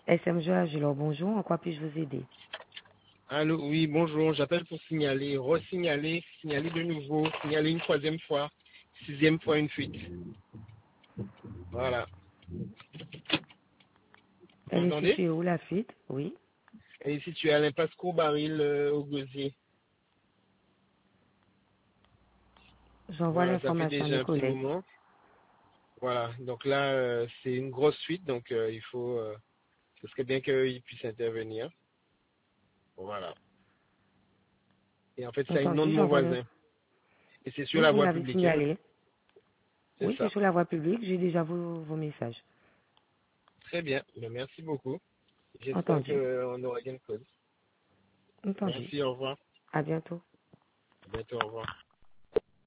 SM Joachim, bonjour. En quoi puis-je vous aider? Allô, oui, bonjour. J'appelle pour signaler, signaler de nouveau, signaler une troisième fois, sixième fois une fuite. Voilà. Vous Elle est m'entendez? située où, la fuite? Oui. Elle est située à l'impasse Courbaril au Gosier. J'envoie Voilà, ça fait l'information à déjà mes un petit collègues. moment. Voilà. Donc là, c'est une grosse fuite, donc ce serait bien qu'ils puissent intervenir. Voilà. Et en fait, c'est un nom de Entendu, mon j'envoie voisin. Et c'est sur Oui, la vous voie l'avez publique, hein? signalé. C'est Oui, c'est ça. sur la voie publique. J'ai déjà vos messages. Très bien. Ben, merci beaucoup. J'espère Entendu. qu'on aura gain de cause. Entendu. Merci, au revoir. À bientôt. À bientôt, au revoir.